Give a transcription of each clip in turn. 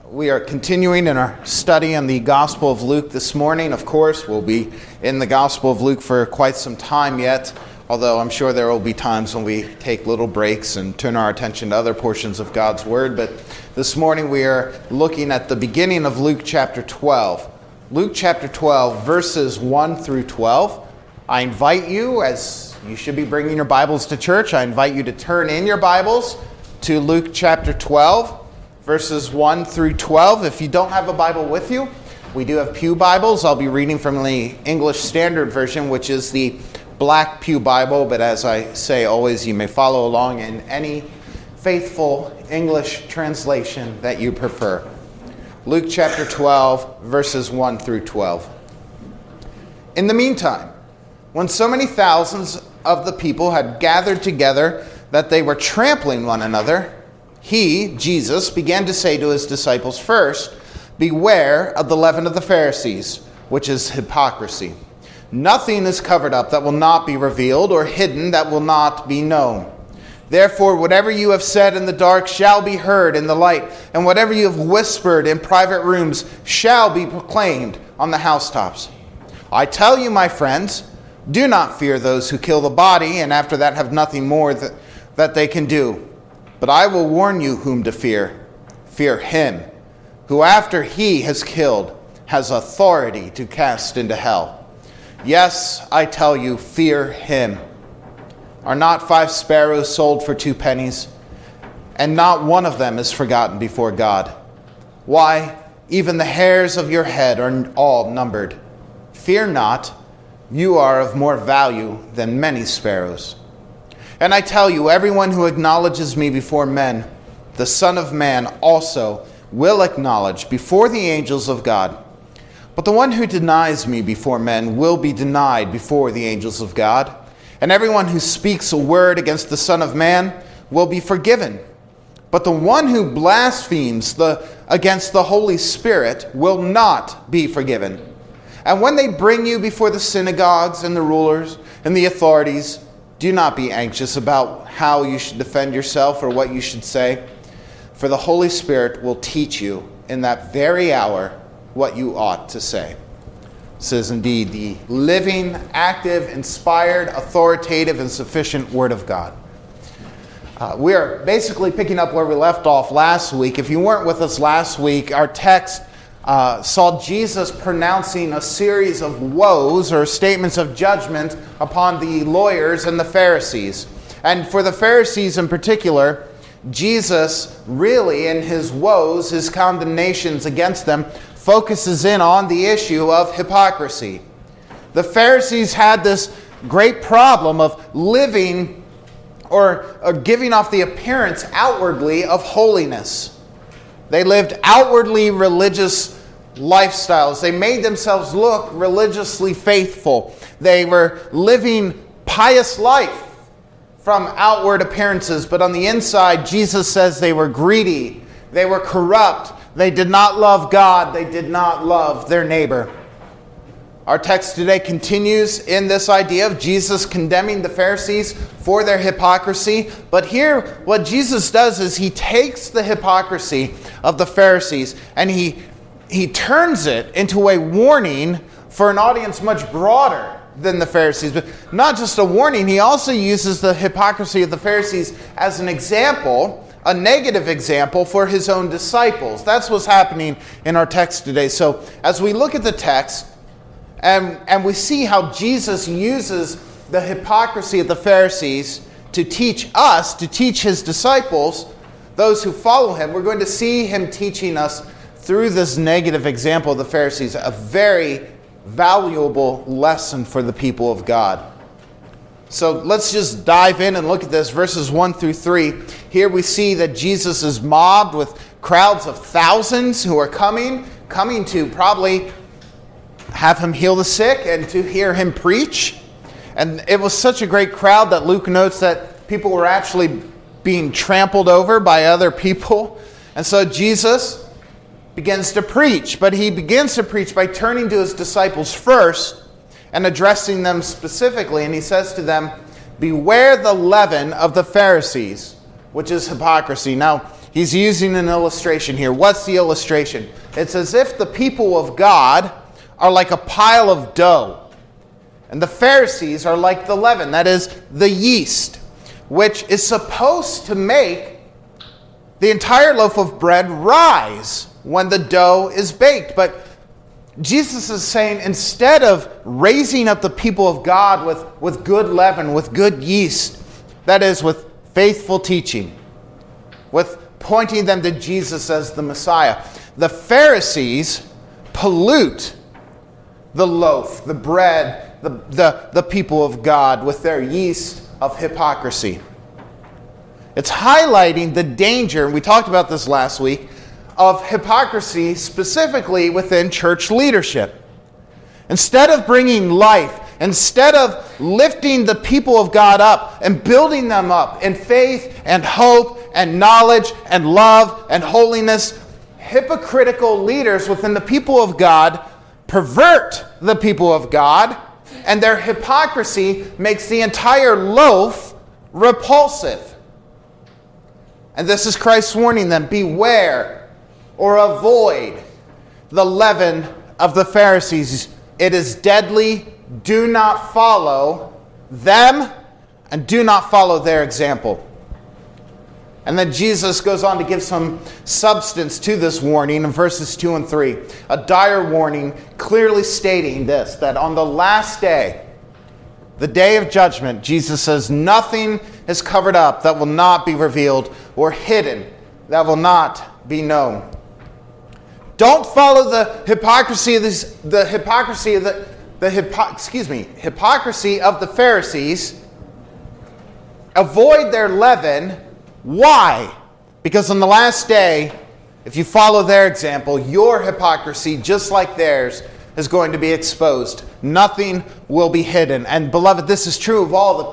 We are continuing in our study on the Gospel of Luke this morning. Of course, we'll be in the Gospel of Luke for quite some time yet, although I'm sure there will be times when we take little breaks and turn our attention to other portions of God's Word. But this morning we are looking at the beginning of Luke chapter 12. Luke chapter 12, verses 1 through 12. I invite you, as you should be bringing your Bibles to church, I invite you to turn in your Bibles to Luke chapter 12. Verses 1 through 12. If you don't have a Bible with you, we do have pew Bibles. I'll be reading from the English Standard Version, which is the Black Pew Bible. But as I say always, you may follow along in any faithful English translation that you prefer. Luke chapter 12, verses 1 through 12. In the meantime, when so many thousands of the people had gathered together that they were trampling one another, he, Jesus, began to say to his disciples, "First, beware of the leaven of the Pharisees, which is hypocrisy. Nothing is covered up that will not be revealed, or hidden that will not be known. Therefore, whatever you have said in the dark shall be heard in the light, and whatever you have whispered in private rooms shall be proclaimed on the housetops. I tell you, my friends, do not fear those who kill the body, and after that have nothing more that they can do. But I will warn you whom to fear. Fear him, who after he has killed, has authority to cast into hell. Yes, I tell you, fear him. Are not 5 sparrows sold for 2 pennies? And not one of them is forgotten before God. Why, even the hairs of your head are all numbered. Fear not, you are of more value than many sparrows. And I tell you, everyone who acknowledges me before men, the Son of Man also will acknowledge before the angels of God. But the one who denies me before men will be denied before the angels of God. And everyone who speaks a word against the Son of Man will be forgiven. But the one who blasphemes against the Holy Spirit will not be forgiven. And when they bring you before the synagogues and the rulers and the authorities, do not be anxious about how you should defend yourself or what you should say, for the Holy Spirit will teach you in that very hour what you ought to say. This is indeed the living, active, inspired, authoritative, and sufficient Word of God. We are basically picking up where we left off last week. If you weren't with us last week, our text saw Jesus pronouncing a series of woes or statements of judgment upon the lawyers and the Pharisees. And for the Pharisees in particular, Jesus really, in his woes, his condemnations against them, focuses in on the issue of hypocrisy. The Pharisees had this great problem of living or giving off the appearance outwardly of holiness. They lived outwardly religious lifestyles. They made themselves look religiously faithful. They were living pious life from outward appearances, but on the inside, Jesus says they were greedy, they were corrupt, they did not love God, they did not love their neighbor. Our text today continues in this idea of Jesus condemning the Pharisees for their hypocrisy. But here, what Jesus does is he takes the hypocrisy of the Pharisees and he turns it into a warning for an audience much broader than the Pharisees. But not just a warning, he also uses the hypocrisy of the Pharisees as an example, a negative example for his own disciples. That's what's happening in our text today. So as we look at the text, and we see how Jesus uses the hypocrisy of the Pharisees to teach us, to teach his disciples, those who follow him. We're going to see him teaching us through this negative example of the Pharisees, a very valuable lesson for the people of God. So let's just dive in and look at this, verses 1 through 3. Here we see that Jesus is mobbed with crowds of thousands who are coming to probably have him heal the sick and to hear him preach. And it was such a great crowd that Luke notes that people were actually being trampled over by other people. And so Jesus begins to preach, but he begins to preach by turning to his disciples first and addressing them specifically. And he says to them, "Beware the leaven of the Pharisees, which is hypocrisy." Now, he's using an illustration here. What's the illustration? It's as if the people of God are like a pile of dough, and the Pharisees are like the leaven, that is, the yeast, which is supposed to make the entire loaf of bread rise when the dough is baked. But Jesus is saying, instead of raising up the people of God with good leaven, with good yeast, that is, with faithful teaching, with pointing them to Jesus as the Messiah, the Pharisees pollute the loaf, the bread, the people of God with their yeast of hypocrisy. It's highlighting the danger, and we talked about this last week, of hypocrisy specifically within church leadership. Instead of bringing life, instead of lifting the people of God up and building them up in faith and hope and knowledge and love and holiness, hypocritical leaders within the people of God pervert the people of God, and their hypocrisy makes the entire loaf repulsive. And this is Christ warning them, beware or avoid the leaven of the Pharisees. It is deadly. Do not follow them and do not follow their example. And then Jesus goes on to give some substance to this warning in verses 2 and 3. A dire warning clearly stating this, that on the last day, the day of judgment, Jesus says, nothing is covered up that will not be revealed, or hidden that will not be known. Don't follow the hypocrisy of hypocrisy of the Pharisees. Avoid their leaven. Why? Because on the last day, if you follow their example, your hypocrisy, just like theirs, is going to be exposed. Nothing will be hidden. And beloved, this is true of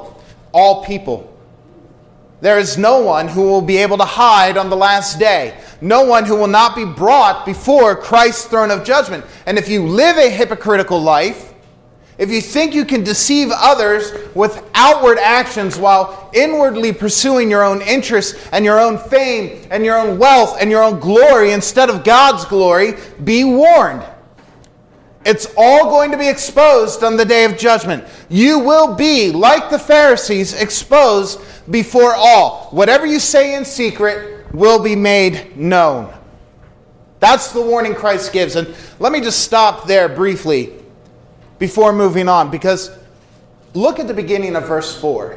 all people. There is no one who will be able to hide on the last day. No one who will not be brought before Christ's throne of judgment. And if you live a hypocritical life, if you think you can deceive others with outward actions while inwardly pursuing your own interests and your own fame and your own wealth and your own glory instead of God's glory, be warned. It's all going to be exposed on the day of judgment. You will be, like the Pharisees, exposed before all. Whatever you say in secret will be made known. That's the warning Christ gives. And let me just stop there briefly before moving on, because look at the beginning of verse 4.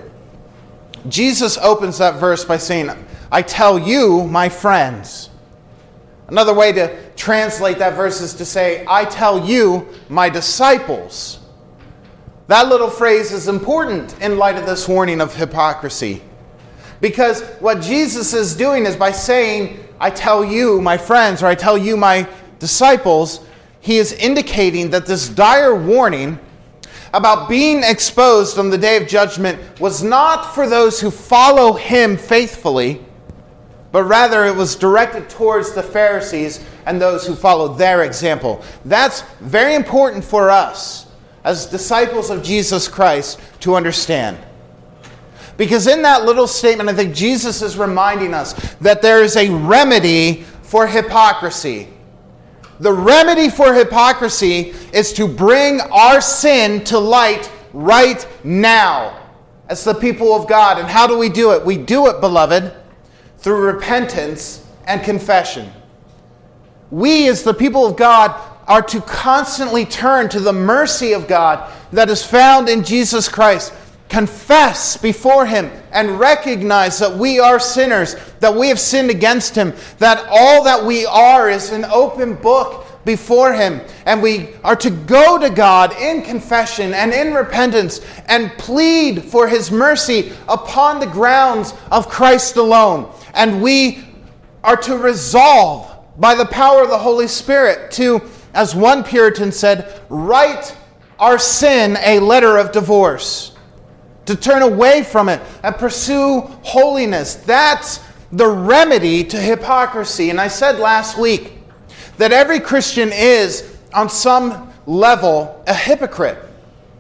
Jesus opens that verse by saying, I tell you, my friends. Another way to translate that verse is to say, I tell you, my disciples. That little phrase is important in light of this warning of hypocrisy. Because what Jesus is doing is by saying, I tell you, my friends, or I tell you, my disciples, he is indicating that this dire warning about being exposed on the day of judgment was not for those who follow him faithfully, but rather it was directed towards the Pharisees and those who followed their example. That's very important for us as disciples of Jesus Christ to understand. Because in that little statement, I think Jesus is reminding us that there is a remedy for hypocrisy. The remedy for hypocrisy is to bring our sin to light right now as the people of God. And how do we do it? We do it, beloved, through repentance and confession. We, as the people of God, are to constantly turn to the mercy of God that is found in Jesus Christ. Confess before him and recognize that we are sinners, that we have sinned against him, that all that we are is an open book before him. And we are to go to God in confession and in repentance and plead for his mercy upon the grounds of Christ alone. And we are to resolve by the power of the Holy Spirit to, as one Puritan said, write our sin a letter of divorce. To turn away from it and pursue holiness. That's the remedy to hypocrisy. And I said last week that every Christian is, on some level, a hypocrite.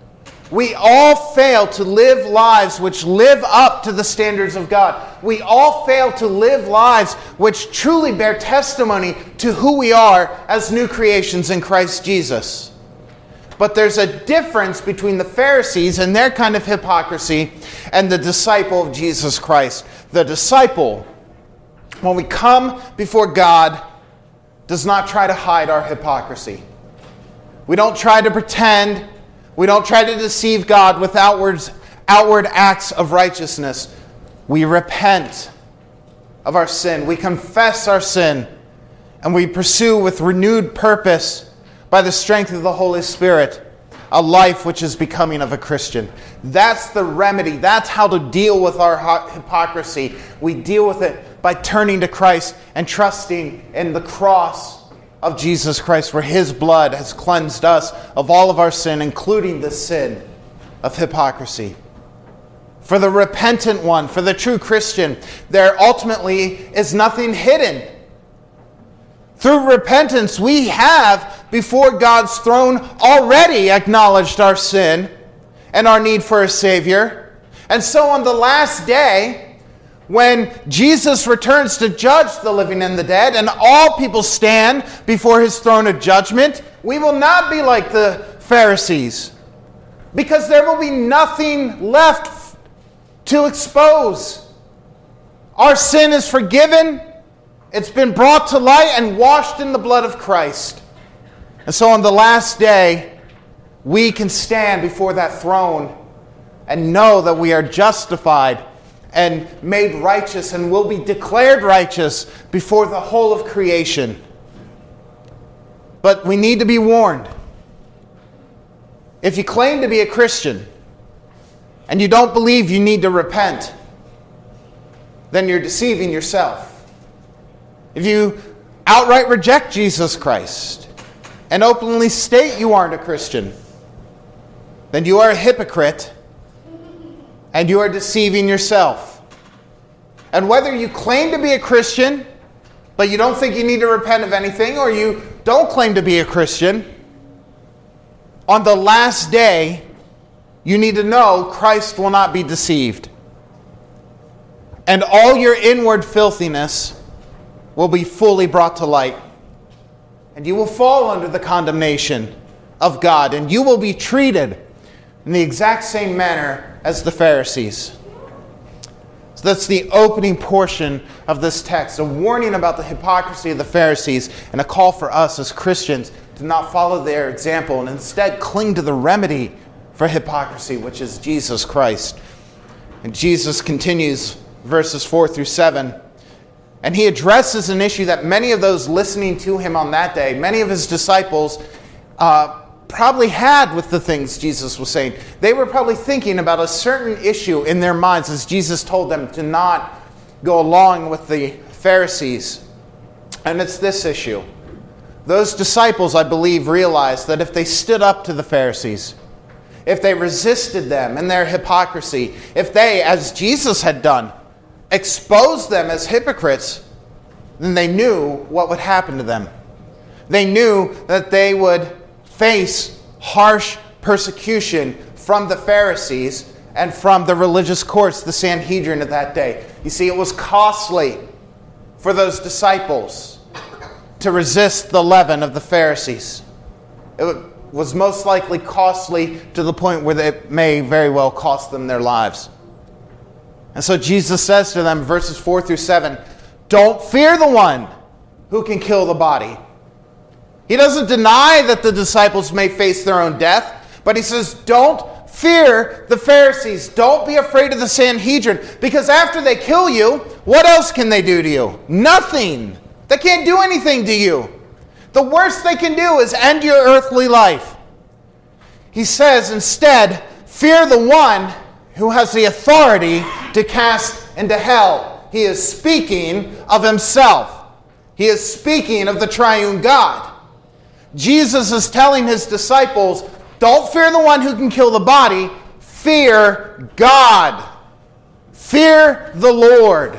We all fail to live lives which live up to the standards of God. We all fail to live lives which truly bear testimony to who we are as new creations in Christ Jesus. But there's a difference between the Pharisees and their kind of hypocrisy and the disciple of Jesus Christ. The disciple, when we come before God, does not try to hide our hypocrisy. We don't try to pretend. We don't try to deceive God with outward acts of righteousness. We repent of our sin. We confess our sin. And we pursue with renewed purpose, by the strength of the Holy Spirit, a life which is becoming of a Christian. That's the remedy. That's how to deal with our hypocrisy. We deal with it by turning to Christ and trusting in the cross of Jesus Christ, where His blood has cleansed us of all of our sin, including the sin of hypocrisy. For the repentant one, for the true Christian, there ultimately is nothing hidden. Through repentance, we have, before God's throne, already acknowledged our sin and our need for a Savior. And so on the last day, when Jesus returns to judge the living and the dead, and all people stand before His throne of judgment, we will not be like the Pharisees, because there will be nothing left to expose. Our sin is forgiven. It's been brought to light and washed in the blood of Christ. And so on the last day, we can stand before that throne and know that we are justified and made righteous and will be declared righteous before the whole of creation. But we need to be warned. If you claim to be a Christian and you don't believe you need to repent, then you're deceiving yourself. If you outright reject Jesus Christ and openly state you aren't a Christian, then you are a hypocrite and you are deceiving yourself. And whether you claim to be a Christian, but you don't think you need to repent of anything, or you don't claim to be a Christian, on the last day, you need to know Christ will not be deceived. And all your inward filthiness will be fully brought to light. And you will fall under the condemnation of God, and you will be treated in the exact same manner as the Pharisees. So that's the opening portion of this text, a warning about the hypocrisy of the Pharisees and a call for us as Christians to not follow their example and instead cling to the remedy for hypocrisy, which is Jesus Christ. And Jesus continues verses 4 through 7. And He addresses an issue that many of those listening to Him on that day, many of His disciples, probably had with the things Jesus was saying. They were probably thinking about a certain issue in their minds as Jesus told them to not go along with the Pharisees. And it's this issue. Those disciples, I believe, realized that if they stood up to the Pharisees, if they resisted them in their hypocrisy, if they, as Jesus had done, exposed them as hypocrites, then they knew what would happen to them. They knew that they would face harsh persecution from the Pharisees and from the religious courts, the Sanhedrin of that day. You see, it was costly for those disciples to resist the leaven of the Pharisees. It was most likely costly to the point where it may very well cost them their lives. And so Jesus says to them, verses 4 through 7, don't fear the one who can kill the body. He doesn't deny that the disciples may face their own death, but He says, don't fear the Pharisees. Don't be afraid of the Sanhedrin, because after they kill you, what else can they do to you? Nothing. They can't do anything to you. The worst they can do is end your earthly life. He says instead, fear the one who has the authority to cast into hell. He is speaking of Himself. He is speaking of the triune God. Jesus is telling His disciples, don't fear the one who can kill the body, fear God. Fear the Lord.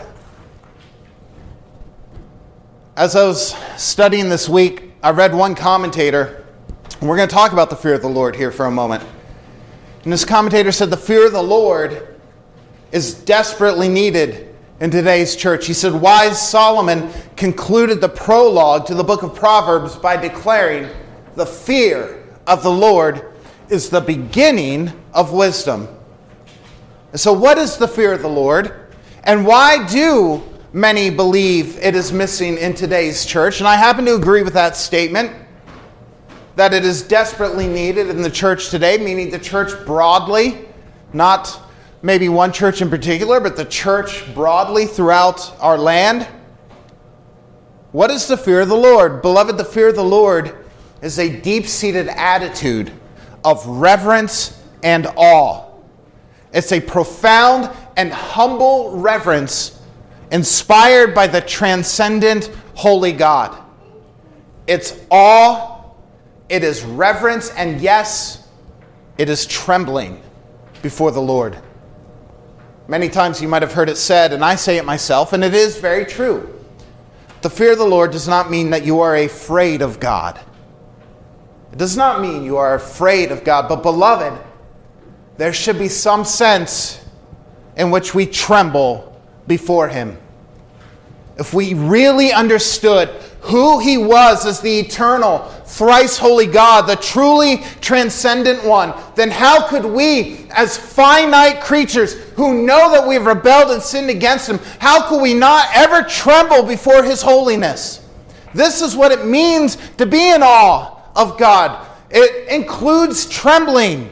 As I was studying this week, I read one commentator, and we're going to talk about the fear of the Lord here for a moment. And this commentator said the fear of the Lord is desperately needed in today's church. He said, wise Solomon concluded the prologue to the book of Proverbs by declaring, the fear of the Lord is the beginning of wisdom. And so what is the fear of the Lord? And why do many believe it is missing in today's church? And I happen to agree with that statement, that it is desperately needed in the church today, meaning the church broadly, not maybe one church in particular, but the church broadly throughout our land. What is the fear of the Lord? Beloved, the fear of the Lord is a deep-seated attitude of reverence and awe. It's a profound and humble reverence inspired by the transcendent holy God. It's awe, it is reverence, and yes, it is trembling before the Lord. Many times you might have heard it said, and I say it myself, and it is very true. The fear of the Lord does not mean that you are afraid of God. It does not mean you are afraid of God, but beloved, there should be some sense in which we tremble before Him. If we really understood who He was as the eternal, thrice holy God, the truly transcendent one, then how could we, as finite creatures who know that we have rebelled and sinned against Him, how could we not ever tremble before His holiness? This is what it means to be in awe of God. It includes trembling.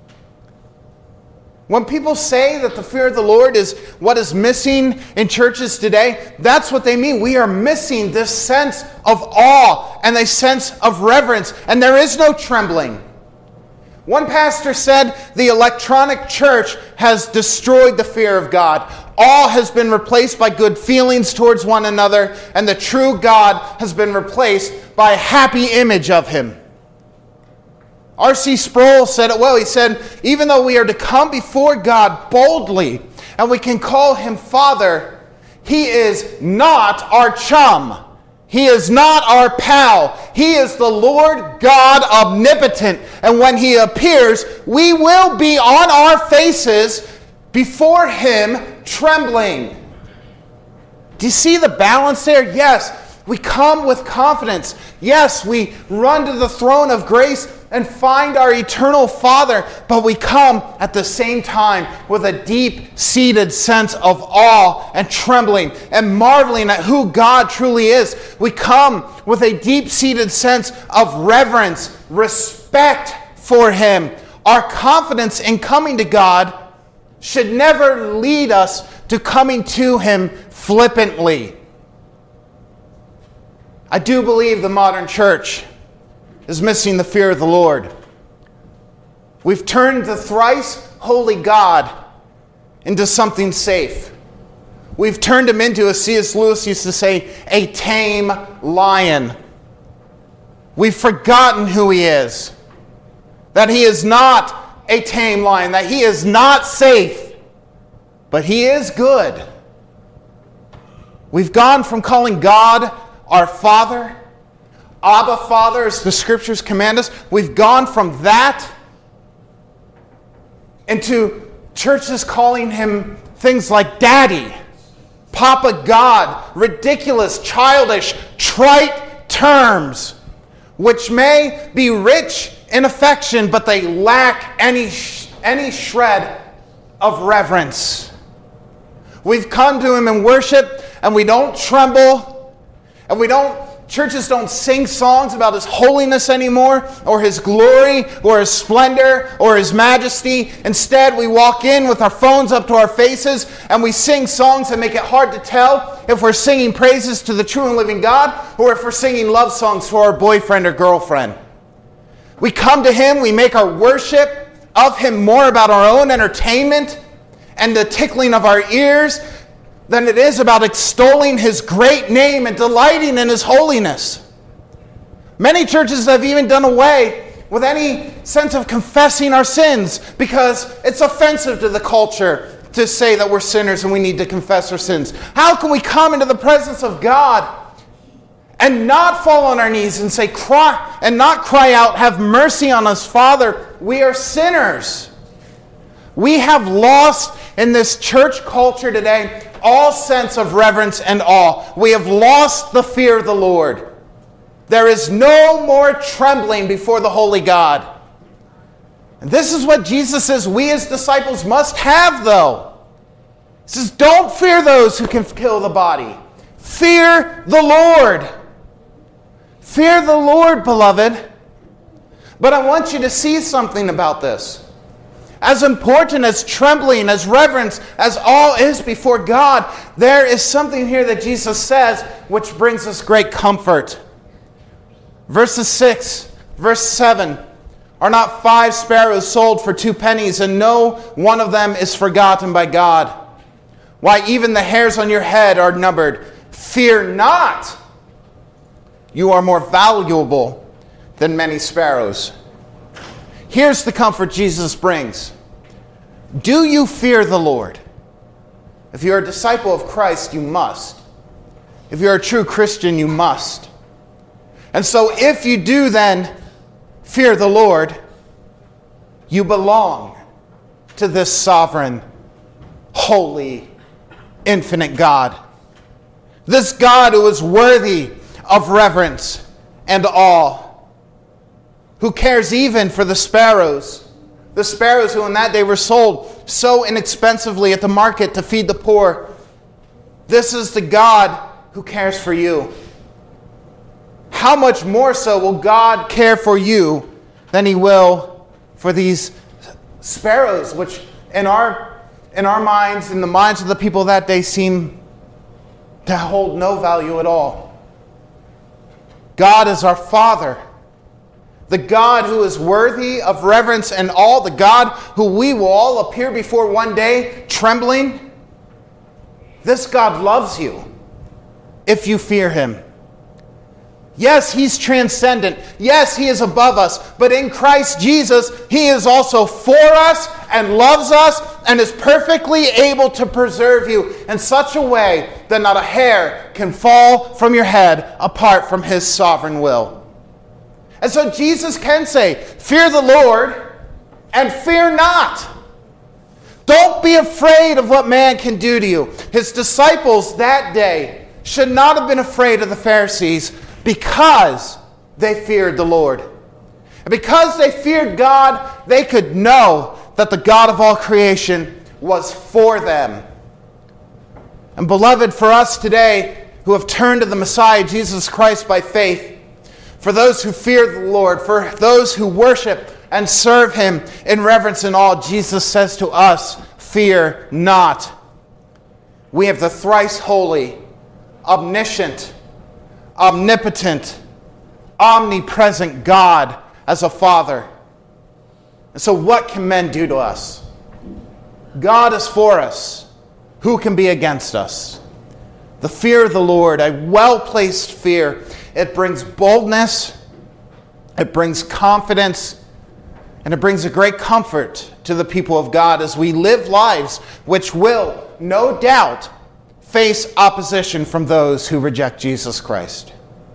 When people say that the fear of the Lord is what is missing in churches today, that's what they mean. We are missing this sense of awe and a sense of reverence, and there is no trembling. One pastor said the electronic church has destroyed the fear of God. Awe has been replaced by good feelings towards one another, and the true God has been replaced by a happy image of Him. R.C. Sproul said it well. He said, even though we are to come before God boldly and we can call Him Father, He is not our chum. He is not our pal. He is the Lord God omnipotent. And when He appears, we will be on our faces before Him trembling. Do you see the balance there? Yes. We come with confidence. Yes, we run to the throne of grace and find our eternal Father, but we come at the same time with a deep-seated sense of awe and trembling and marveling at who God truly is. We come with a deep-seated sense of reverence, respect for Him. Our confidence in coming to God should never lead us to coming to Him flippantly. I do believe the modern church is missing the fear of the Lord. We've turned the thrice holy God into something safe. We've turned Him into, as C.S. Lewis used to say, a tame lion. We've forgotten who He is. That He is not a tame lion. That He is not safe. But He is good. We've gone from calling God our Father, Abba Father, as the Scriptures command us. We've gone from that into churches calling Him things like Daddy, Papa God, ridiculous, childish, trite terms, which may be rich in affection, but they lack any shred of reverence. We've come to Him in worship, and we don't tremble. And churches don't sing songs about His holiness anymore, or His glory, or His splendor, or His majesty. Instead, we walk in with our phones up to our faces, and we sing songs that make it hard to tell if we're singing praises to the true and living God, or if we're singing love songs for our boyfriend or girlfriend. We come to Him, we make our worship of Him more about our own entertainment and the tickling of our ears than it is about extolling His great name and delighting in His holiness. Many churches have even done away with any sense of confessing our sins because it's offensive to the culture to say that we're sinners and we need to confess our sins. How can we come into the presence of God and not fall on our knees and not cry out, "Have mercy on us, Father, we are sinners"? We have lost in this church culture today all sense of reverence and awe. We have lost the fear of the Lord. There is no more trembling before the holy God. And this is what Jesus says we as disciples must have, though. He says, don't fear those who can kill the body. Fear the Lord. Fear the Lord, beloved. But I want you to see something about this. As important as trembling, as reverence, as awe is before God, there is something here that Jesus says which brings us great comfort. Verses 6, verse 7. Are not 5 sparrows sold for 2 pennies, and no one of them is forgotten by God? Why, even the hairs on your head are numbered. Fear not. You are more valuable than many sparrows. Here's the comfort Jesus brings. Do you fear the Lord? If you're a disciple of Christ, you must. If you're a true Christian, you must. And so if you do then fear the Lord, you belong to this sovereign, holy, infinite God. This God who is worthy of reverence and awe, who cares even for the sparrows who in that day were sold so inexpensively at the market to feed the poor. This is the God who cares for you. How much more so will God care for you than he will for these sparrows, which in our minds, in the minds of the people of that day, seem to hold no value at all. God is our Father, the God who is worthy of reverence and awe, the God who we will all appear before one day trembling. This God loves you if you fear him. Yes, he's transcendent. Yes, he is above us. But in Christ Jesus, he is also for us and loves us and is perfectly able to preserve you in such a way that not a hair can fall from your head apart from his sovereign will. And so Jesus can say, fear the Lord and fear not. Don't be afraid of what man can do to you. His disciples that day should not have been afraid of the Pharisees, because they feared the Lord. And because they feared God, they could know that the God of all creation was for them. And beloved, for us today who have turned to the Messiah, Jesus Christ, by faith, for those who fear the Lord, for those who worship and serve him in reverence and awe, Jesus says to us, fear not. We have the thrice holy, omniscient, omnipotent, omnipresent God as a Father. And so what can men do to us? God is for us. Who can be against us? The fear of the Lord, a well-placed fear, it brings boldness, it brings confidence, and it brings a great comfort to the people of God as we live lives which will, no doubt, face opposition from those who reject Jesus Christ.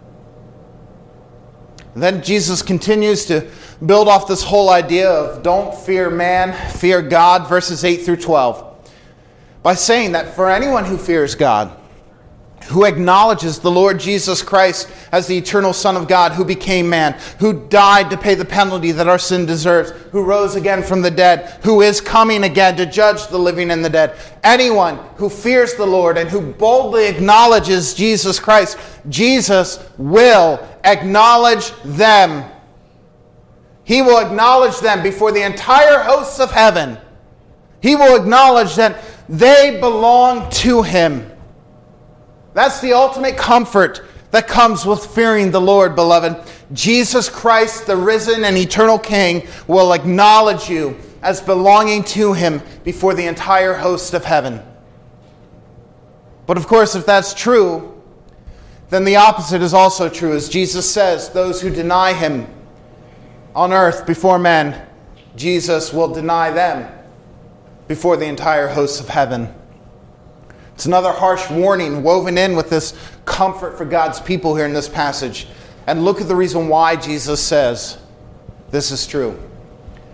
And then Jesus continues to build off this whole idea of don't fear man, fear God, verses 8 through 12, by saying that for anyone who fears God, who acknowledges the Lord Jesus Christ as the eternal Son of God, who became man, who died to pay the penalty that our sin deserves, who rose again from the dead, who is coming again to judge the living and the dead. Anyone who fears the Lord and who boldly acknowledges Jesus Christ, Jesus will acknowledge them. He will acknowledge them before the entire hosts of heaven. He will acknowledge that they belong to him. That's the ultimate comfort that comes with fearing the Lord, beloved. Jesus Christ, the risen and eternal King, will acknowledge you as belonging to him before the entire host of heaven. But of course, if that's true, then the opposite is also true. As Jesus says, those who deny him on earth before men, Jesus will deny them before the entire host of heaven. It's another harsh warning woven in with this comfort for God's people here in this passage. And look at the reason why Jesus says this is true.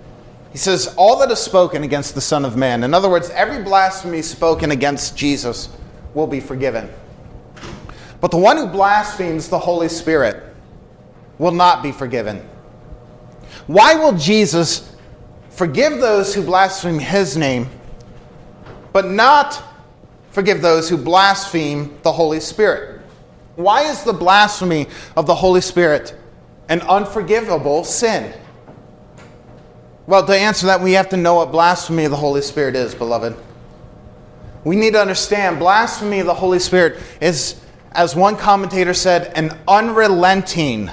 He says, all that is spoken against the Son of Man. In other words, every blasphemy spoken against Jesus will be forgiven. But the one who blasphemes the Holy Spirit will not be forgiven. Why will Jesus forgive those who blaspheme his name, but not forgive those who blaspheme the Holy Spirit? Why is the blasphemy of the Holy Spirit an unforgivable sin? Well, to answer that, we have to know what blasphemy of the Holy Spirit is, beloved. We need to understand blasphemy of the Holy Spirit is, as one commentator said, an unrelenting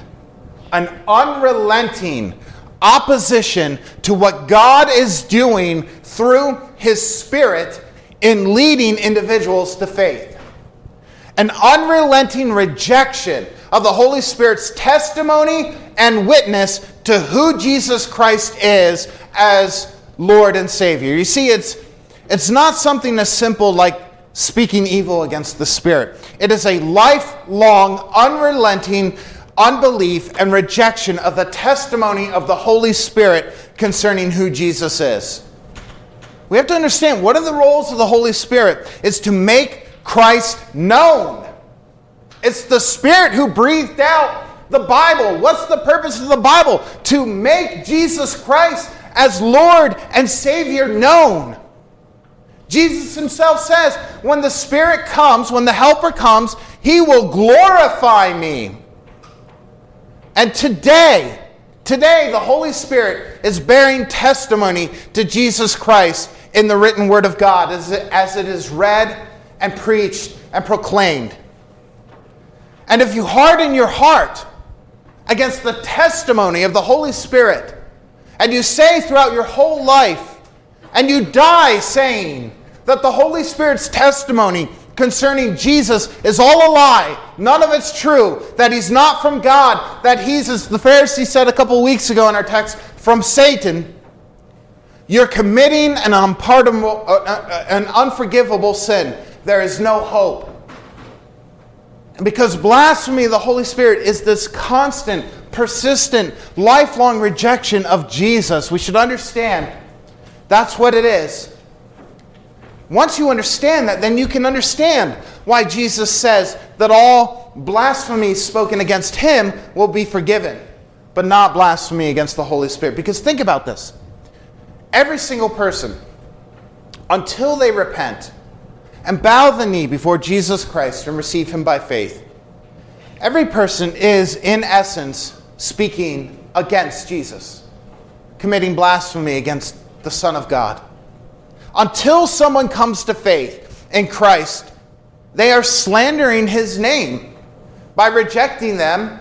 opposition to what God is doing through His Spirit in leading individuals to faith. An unrelenting rejection of the Holy Spirit's testimony and witness to who Jesus Christ is as Lord and Savior. You see, it's not something as simple like speaking evil against the Spirit. It is a lifelong, unrelenting unbelief and rejection of the testimony of the Holy Spirit concerning who Jesus is. We have to understand, what are the roles of the Holy Spirit? It's to make Christ known. It's the Spirit who breathed out the Bible. What's the purpose of the Bible? To make Jesus Christ as Lord and Savior known. Jesus himself says, when the Spirit comes, when the Helper comes, He will glorify me. And today, the Holy Spirit is bearing testimony to Jesus Christ in the written Word of God as it is read and preached and proclaimed. And if you harden your heart against the testimony of the Holy Spirit, and you say throughout your whole life, and you die saying that the Holy Spirit's testimony concerning Jesus is all a lie, none of it's true, that He's not from God, that He's, as the Pharisee said a couple weeks ago in our text, from Satan, you're committing an unforgivable sin. There is no hope. And because blasphemy of the Holy Spirit is this constant, persistent, lifelong rejection of Jesus, we should understand that's what it is. Once you understand that, then you can understand why Jesus says that all blasphemy spoken against Him will be forgiven, but not blasphemy against the Holy Spirit. Because think about this. Every single person, until they repent and bow the knee before Jesus Christ and receive Him by faith, every person is, in essence, speaking against Jesus, committing blasphemy against the Son of God. Until someone comes to faith in Christ, they are slandering His name by rejecting Him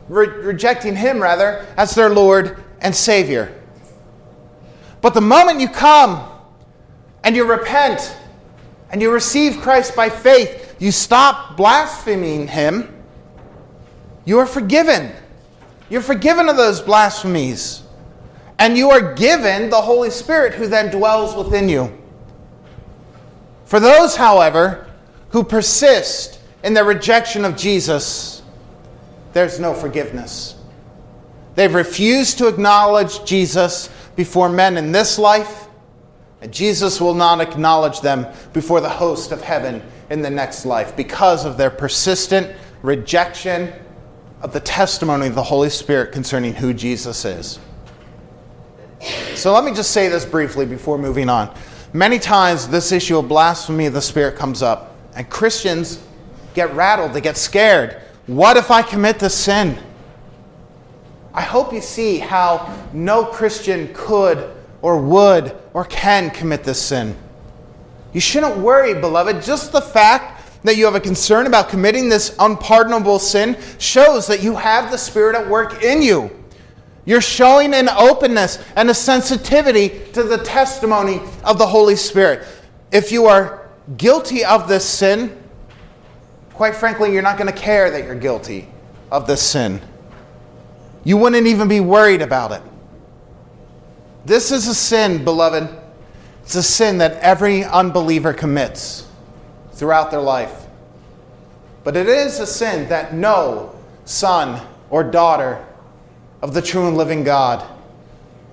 as their Lord and Savior. But the moment you come and you repent and you receive Christ by faith, you stop blaspheming Him, you are forgiven. You're forgiven of those blasphemies. And you are given the Holy Spirit who then dwells within you. For those, however, who persist in their rejection of Jesus, there's no forgiveness. They've refused to acknowledge Jesus before men in this life, and Jesus will not acknowledge them before the host of heaven in the next life because of their persistent rejection of the testimony of the Holy Spirit concerning who Jesus is. So let me just say this briefly before moving on. Many times this issue of blasphemy of the Spirit comes up, and Christians get rattled, they get scared. What if I commit this sin? I hope you see how no Christian could or would or can commit this sin. You shouldn't worry, beloved. Just the fact that you have a concern about committing this unpardonable sin shows that you have the Spirit at work in you. You're showing an openness and a sensitivity to the testimony of the Holy Spirit. If you are guilty of this sin, quite frankly, you're not going to care that you're guilty of this sin. You wouldn't even be worried about it. This is a sin, beloved. It's a sin that every unbeliever commits throughout their life. But it is a sin that no son or daughter of the true and living God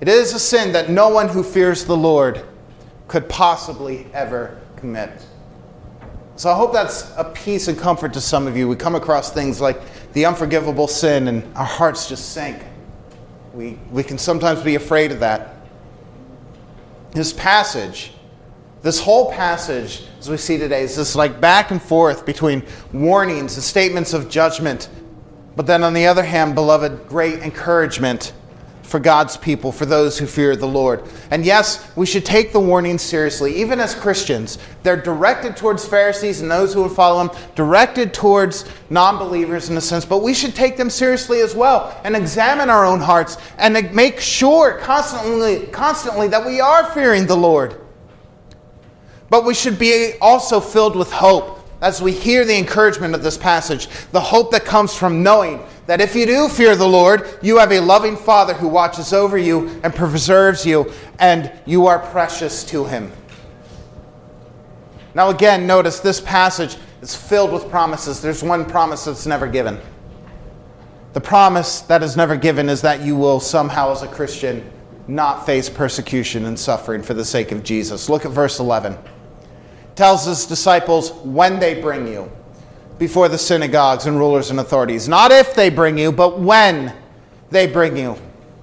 It is a sin that no one who fears the Lord could possibly ever commit. So I hope that's a peace and comfort to some of you. We come across things like the unforgivable sin and our hearts just sink. We can sometimes be afraid of that. This whole passage, as we see today, is this like back and forth between warnings and statements of judgment, but then on the other hand, beloved, great encouragement for God's people, for those who fear the Lord. And yes, we should take the warnings seriously, even as Christians. They're directed towards Pharisees and those who would follow them, directed towards non-believers in a sense, but we should take them seriously as well and examine our own hearts and make sure constantly that we are fearing the Lord. But we should be also filled with hope as we hear the encouragement of this passage, the hope that comes from knowing that if you do fear the Lord, you have a loving Father who watches over you and preserves you, and you are precious to Him. Now again, notice this passage is filled with promises. There's one promise that's never given. The promise that is never given is that you will somehow, as a Christian, not face persecution and suffering for the sake of Jesus. Look at verse 11. It tells His disciples when they bring you before the synagogues and rulers and authorities. Not if they bring you, but when they bring you.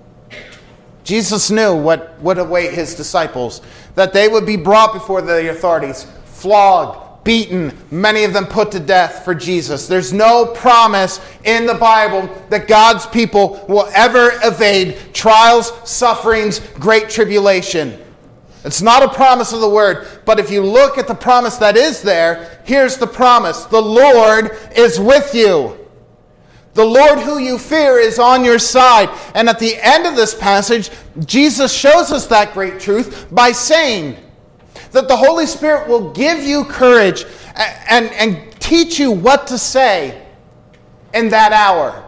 Jesus knew what would await His disciples, that they would be brought before the authorities, flogged, beaten, many of them put to death for Jesus. There's no promise in the Bible that God's people will ever evade trials, sufferings, great tribulation. It's not a promise of the Word, but if you look at the promise that is there, here's the promise. The Lord is with you. The Lord who you fear is on your side. And at the end of this passage, Jesus shows us that great truth by saying that the Holy Spirit will give you courage and teach you what to say in that hour.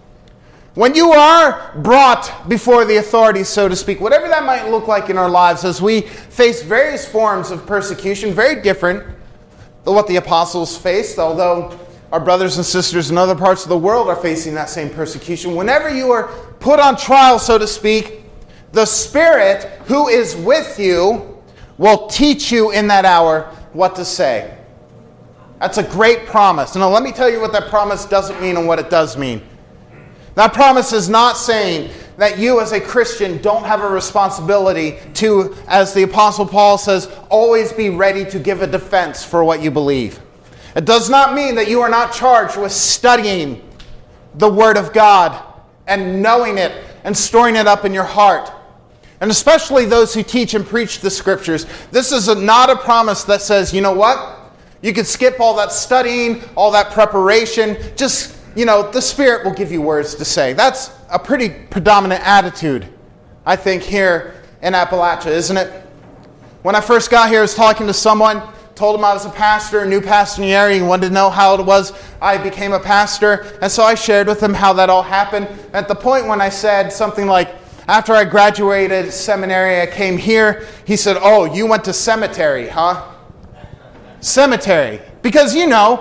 When you are brought before the authorities, so to speak, whatever that might look like in our lives as we face various forms of persecution, very different than what the apostles faced, although our brothers and sisters in other parts of the world are facing that same persecution. Whenever you are put on trial, so to speak, the Spirit who is with you will teach you in that hour what to say. That's a great promise. Now let me tell you what that promise doesn't mean and what it does mean. That promise is not saying that you as a Christian don't have a responsibility to, as the Apostle Paul says, always be ready to give a defense for what you believe. It does not mean that you are not charged with studying the Word of God and knowing it and storing it up in your heart. And especially those who teach and preach the Scriptures. This is not a promise that says, you know what? You can skip all that studying, all that preparation, just the Spirit will give you words to say. That's a pretty predominant attitude, I think, here in Appalachia, isn't it? When I first got here, I was talking to someone, told him I was a pastor, a new pastor in the area, and wanted to know how it was I became a pastor. And so I shared with him how that all happened. At the point when I said something like, after I graduated seminary, I came here, he said, "Oh, you went to cemetery, huh?" Cemetery. Because,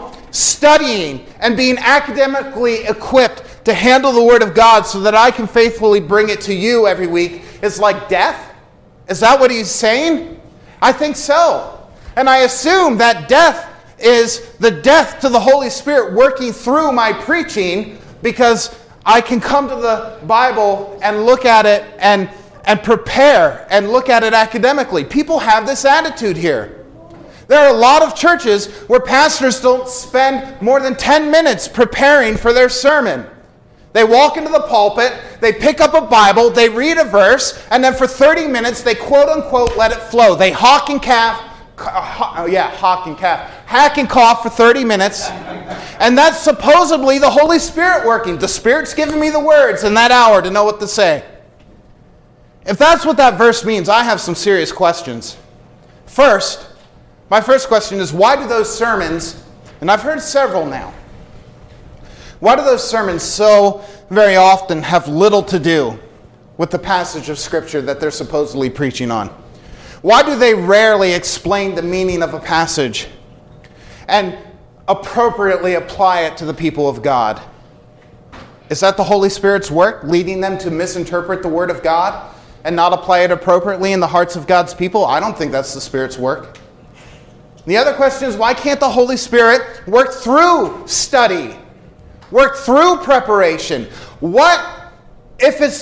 studying and being academically equipped to handle the Word of God so that I can faithfully bring it to you every week is like death? Is that what he's saying? I think so. And I assume that death is the death to the Holy Spirit working through my preaching, because I can come to the Bible and look at it and prepare and look at it academically. People have this attitude here. There are a lot of churches where pastors don't spend more than 10 minutes preparing for their sermon. They walk into the pulpit, they pick up a Bible, they read a verse, and then for 30 minutes they quote-unquote let it flow. They hack and cough for 30 minutes, and that's supposedly the Holy Spirit working. The Spirit's giving me the words in that hour to know what to say. If that's what that verse means, I have some serious questions. My first question is, why do those sermons, and I've heard several now, why do those sermons so very often have little to do with the passage of Scripture that they're supposedly preaching on? Why do they rarely explain the meaning of a passage and appropriately apply it to the people of God? Is that the Holy Spirit's work, leading them to misinterpret the Word of God? and not apply it appropriately in the hearts of God's people? I don't think that's the Spirit's work. The other question is, why can't the Holy Spirit work through study, work through preparation? What if it's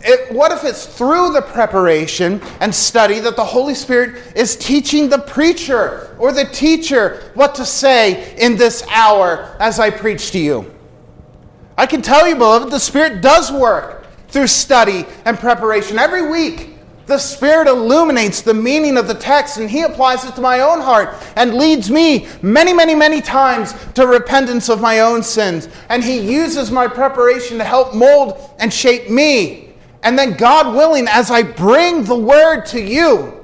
through the preparation and study that the Holy Spirit is teaching the preacher or the teacher what to say in this hour as I preach to you? I can tell you, beloved, the Spirit does work through study and preparation. Every week, the Spirit illuminates the meaning of the text, and He applies it to my own heart and leads me many, many, many times to repentance of my own sins. And He uses my preparation to help mold and shape me. And then, God willing, as I bring the Word to you,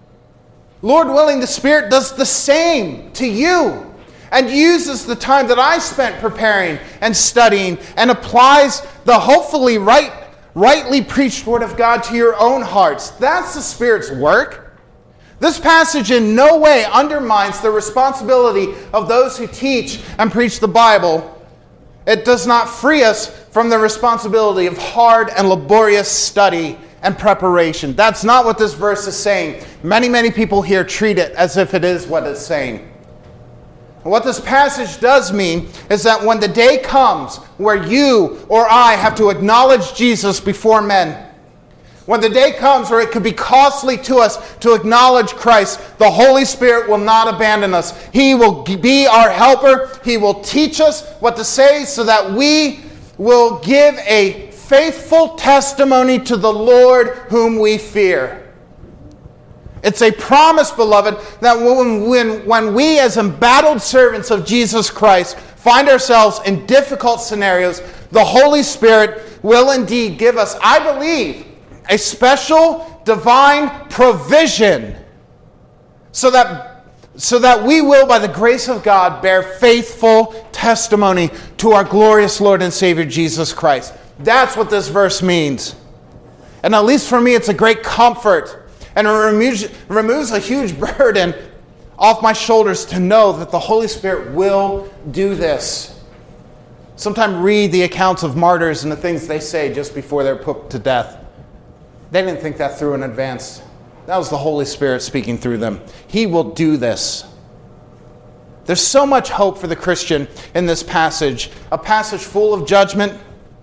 Lord willing, the Spirit does the same to you and uses the time that I spent preparing and studying and applies the hopefully rightly preached Word of God to your own hearts. That's the Spirit's work. This passage in no way undermines the responsibility of those who teach and preach the Bible. It does not free us from the responsibility of hard and laborious study and preparation. That's not what this verse is saying. Many, many people here treat it as if it is what it's saying. What this passage does mean is that when the day comes where you or I have to acknowledge Jesus before men, when the day comes where it could be costly to us to acknowledge Christ, the Holy Spirit will not abandon us. He will be our helper. He will teach us what to say so that we will give a faithful testimony to the Lord whom we fear. It's a promise, beloved, that when we as embattled servants of Jesus Christ find ourselves in difficult scenarios, the Holy Spirit will indeed give us, I believe, a special divine provision so that we will, by the grace of God, bear faithful testimony to our glorious Lord and Savior Jesus Christ. That's what this verse means. And at least for me, it's a great comfort. And it removes a huge burden off my shoulders to know that the Holy Spirit will do this. Sometimes read the accounts of martyrs and the things they say just before they're put to death. They didn't think that through in advance. That was the Holy Spirit speaking through them. He will do this. There's so much hope for the Christian in this passage. A passage full of judgment,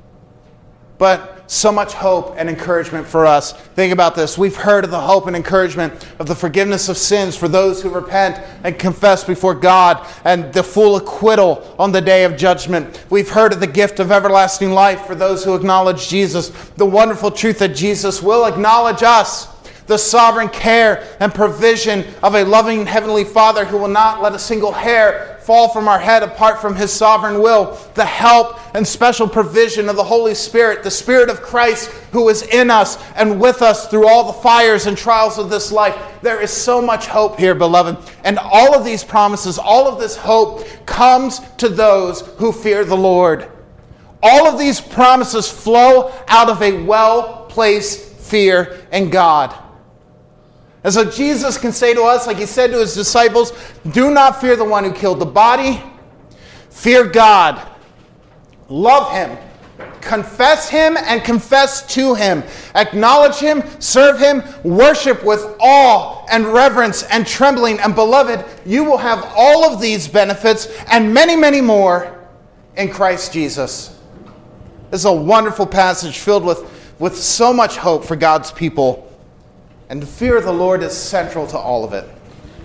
but so much hope and encouragement for us. Think about this. We've heard of the hope and encouragement of the forgiveness of sins for those who repent and confess before God, and the full acquittal on the day of judgment. We've heard of the gift of everlasting life for those who acknowledge Jesus, the wonderful truth that Jesus will acknowledge us, the sovereign care and provision of a loving Heavenly Father who will not let a single hair fall from our head apart from His sovereign will, the help and special provision of the Holy Spirit, the Spirit of Christ who is in us and with us through all the fires and trials of this life. There is so much hope here, beloved. And all of these promises, all of this hope comes to those who fear the Lord. All of these promises flow out of a well-placed fear in God. And so Jesus can say to us, like He said to His disciples, do not fear the one who killed the body. Fear God. Love Him. Confess Him and confess to Him. Acknowledge Him, serve Him, worship with awe and reverence and trembling. And beloved, you will have all of these benefits and many, many more in Christ Jesus. This is a wonderful passage filled with so much hope for God's people. And the fear of the Lord is central to all of it.